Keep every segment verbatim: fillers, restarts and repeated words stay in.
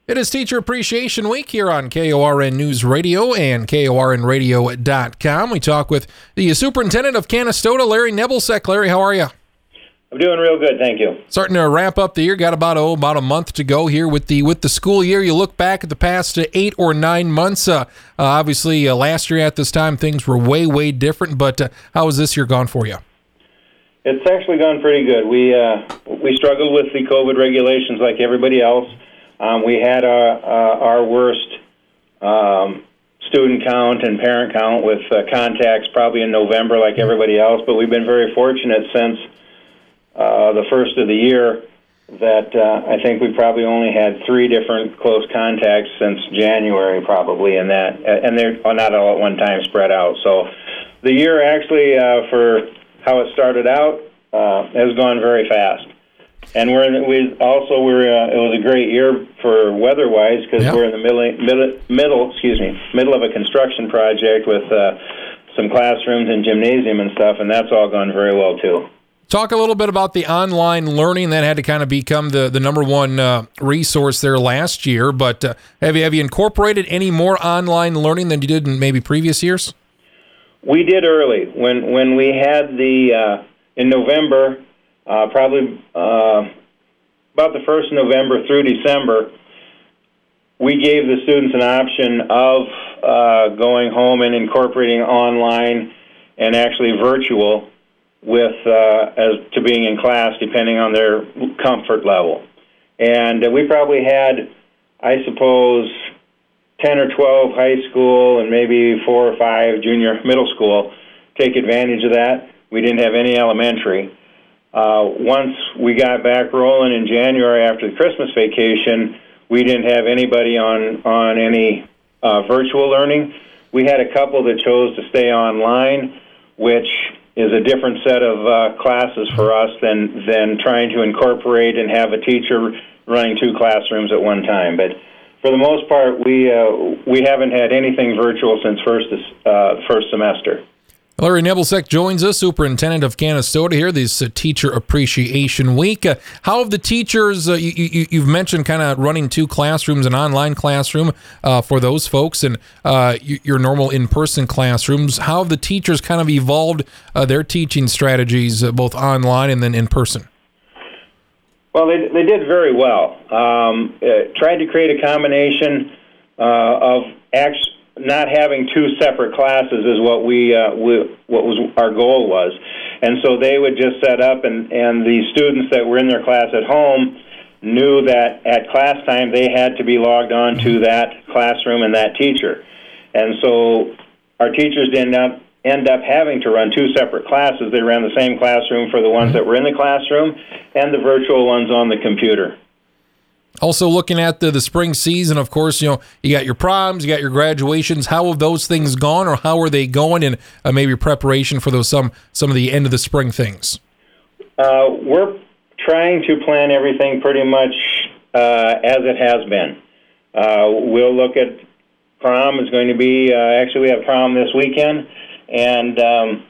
It is Teacher Appreciation Week here on K O R N News Radio and K O R N radio dot com. We talk with the Superintendent of Canastota, Larry Nebelsick. Larry, how are you? I'm doing real good, thank you. Starting to wrap up the year. Got about oh, about a month to go here with the with the school year. You look back at the past uh, eight or nine months. Uh, uh, obviously, uh, last year at this time things were way way different. But uh, how has this year gone for you? It's actually gone pretty good. We uh, we struggled with the COVID regulations like everybody else. Um, we had our uh, our worst um, student count and parent count with uh, contacts probably in November like everybody else, but we've been very fortunate since uh, the first of the year that uh, I think we probably only had three different close contacts since January probably, and that and they're not all at one time spread out. So the year actually uh, for how it started out uh, has gone very fast. And we're in, we also we're uh, it was a great year for weather-wise because yep. we're in the middle, middle middle excuse me middle of a construction project with uh, some classrooms and gymnasium and stuff, and that's all gone very well too. Talk a little bit about the online learning that had to kind of become the, the number one uh, resource there last year. But uh, have you have you incorporated any more online learning than you did in maybe previous years? We did early when when we had the uh, in November. Uh, probably uh, about the first of November through December, we gave the students an option of uh, going home and incorporating online and actually virtual with uh, as to being in class, depending on their comfort level. And uh, we probably had, I suppose, ten or twelve high school and maybe four or five junior middle school take advantage of that. We didn't have any elementary. Uh, once we got back rolling in January after the Christmas vacation, we didn't have anybody on, on any uh, virtual learning. We had a couple that chose to stay online, which is a different set of uh, classes for us than, than trying to incorporate and have a teacher running two classrooms at one time. But for the most part, we uh, we haven't had anything virtual since first uh, first semester. Larry Nebelsick joins us, Superintendent of Canastota here, this uh, Teacher Appreciation Week. Uh, how have the teachers, uh, you, you, you've mentioned kind of running two classrooms, an online classroom uh, for those folks, and uh, your normal in-person classrooms. How have the teachers kind of evolved uh, their teaching strategies, uh, both online and then in person? Well, they, they did very well. Um, uh, tried to create a combination uh, of actually not having two separate classes is what we, uh, we what was our goal was, and so they would just set up, and, and the students that were in their class at home knew that at class time they had to be logged on to that classroom and that teacher, and so our teachers didn't up, end up having to run two separate classes. They ran the same classroom for the ones that were in the classroom and the virtual ones on the computer. Also looking at the, the spring season, of course, you know, you got your proms, you got your graduations. How have those things gone, or how are they going, and uh, maybe preparation for those some some of the end of the spring things? Uh, we're trying to plan everything pretty much uh, as it has been. Uh, we'll look at prom is going to be, uh, actually we have prom this weekend, and um,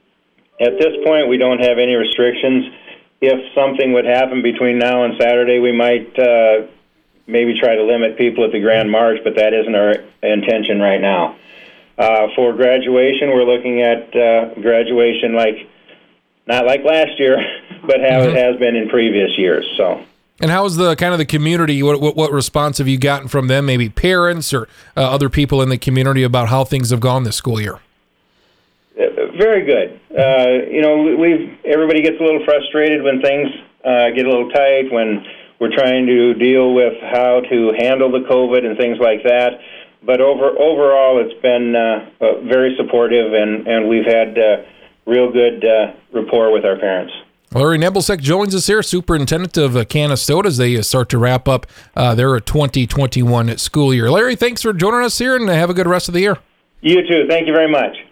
at this point we don't have any restrictions. If something would happen between now and Saturday, we might uh, maybe try to limit people at the Grand March, but that isn't our intention right now. Uh, for graduation, we're looking at uh, graduation like, not like last year, but how mm-hmm. it has been in previous years. So. And how's the kind of the community? What, what what response have you gotten from them? Maybe parents or uh, other people in the community about how things have gone this school year? Very good. Uh, you know, we've everybody gets a little frustrated when things uh, get a little tight, when we're trying to deal with how to handle the COVID and things like that. But over overall, it's been uh, uh, very supportive, and, and we've had uh, real good uh, rapport with our parents. Larry Nebelsick joins us here, Superintendent of uh, Canastota, as they uh, start to wrap up uh, their twenty twenty-one school year. Larry, thanks for joining us here, and have a good rest of the year. You too. Thank you very much.